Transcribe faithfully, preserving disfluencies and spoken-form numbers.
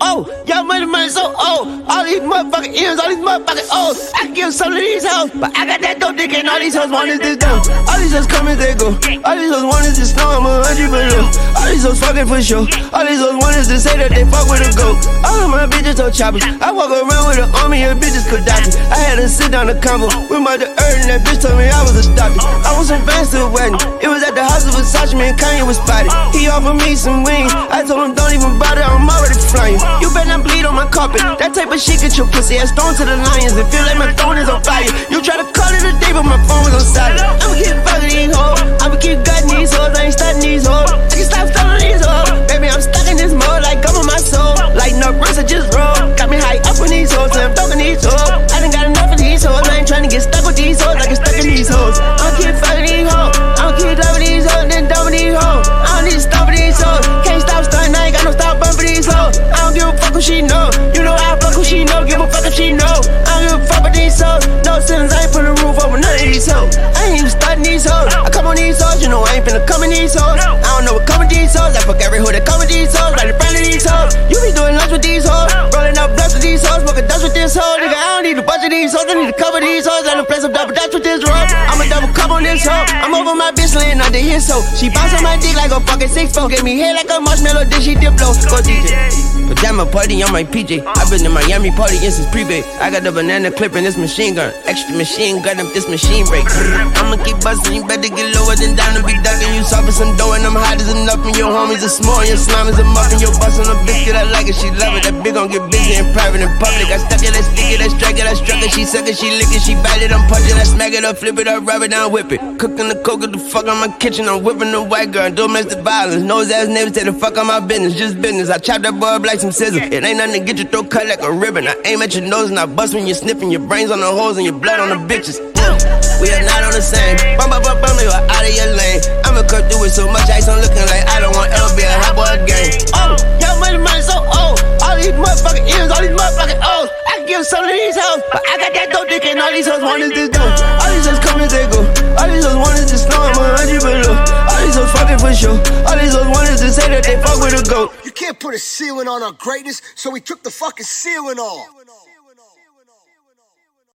Oh, y'all money, money so old. All these motherfucking M's, all these motherfucking O's. I can give some of these hoes, but I got that dope dick and all these hoes want is this dope. All these hoes come as they go. All these hoes want is to snow, I'm a hundred below. All these hoes fucking for sure. All these hoes want is to say that they fuck with a goat. All of my bitches so choppers. I walk around with an army of bitches Gaddafi. I had to sit down the combo with my the earth and that bitch told me I was a doctor. I want some fans to the wedding. It was at the house of Versace, me and Kanye was spotted. He offered me some wings. I told him don't even bother, I'm already flying. You better not bleed on my carpet. That type of shit get your pussy ass thrown to the lions. It feel like my phone is on fire. You try to call it a day, but my phone was on silent. I'ma keep fucking these hoes. I'ma keep gutting these hoes. I ain't starting these hoes. I can stop stunning these hoes. Baby, I'm stuck in this mode like gum on my soul. Lighting up wrists, I just roll. Got me high up on these hoes, and I'm talking these hoes. I done got enough of these hoes. I ain't trying to get stuck with these hoes. I get stuck in these hoes. I'ma keep fucking these hoes. I'ma keep loving these hoes, then dumping these hoes. I don't need to stop with these hoes. Can't stop stunning, I ain't got no stop bumping these hoes. I don't give a fuck who she know. You know I fuck who she know. Give a fuck if she know. I don't give a fuck with these hoes. No sins, I ain't put a roof over none of these hoes. I ain't even starting these hoes. I come on these hoes, you know I ain't finna come in these hoes. I don't know what come with these hoes. I fuck every hoe that come with these hoes. Like the brand of these hoes. You be doing lunch with these hoes. Rolling up blunts with these hoes. Smoking dust with this hoe. Nigga, I don't need a bunch of these hoes. I need to cover these hoes. I done play some double dutch with this rope. I'm a double cup on this hoe. I'm over my bitch laying under his hoe. She bounce on my dick like a fucking six four. Get me head like a marshmallow, then she dip low. Go D J. Pajama party on my P J. I been in Miami party since pre-bay. I got the banana clip in this machine gun. Extra machine gun if this machine break. I'ma keep bustin', you better get lower than down and be duckin'. You soft as some dough and I'm hot as enough. And your homies are small, your slime is a muffin. Your bustin' a biscuit, I like it, she love it. That big gon' get busy in private and public. I stuck it, I stick it, I strike it, I struck it. She suck it, she lick it, she bite it, I'm punch it, I smack it, I flip it, I rub it, I whip it. Cooking the coke at the fuck on my kitchen, I'm whipping the white girl, domestic violence. Nose ass neighbors say the fuck on my business, just business. I chop that boy up like some scissors. It ain't nothing to get your throat cut like a ribbon. I aim at your nose and I bust when you're sniffing. Your brains on the holes and your blood on the bitches. Yeah. We are not on the same. Bum bum bum bum, you are out of your lane. I'ma cut through with so much ice, I'm looking like I don't want ever be a hot boy game. Oh, y'all money money so old. All these motherfucking M's, all these motherfucking O's. I can give some of these hoes, but I got that dope dick and all these hoes want is this dope. All these hoes come as they go. All these hoes want is to snow, I'm a hundred below. All these hoes fucking for sure. All these hoes want is to say that they fuck with a goat. You can't put a ceiling on our greatness, so we took the fucking ceiling off.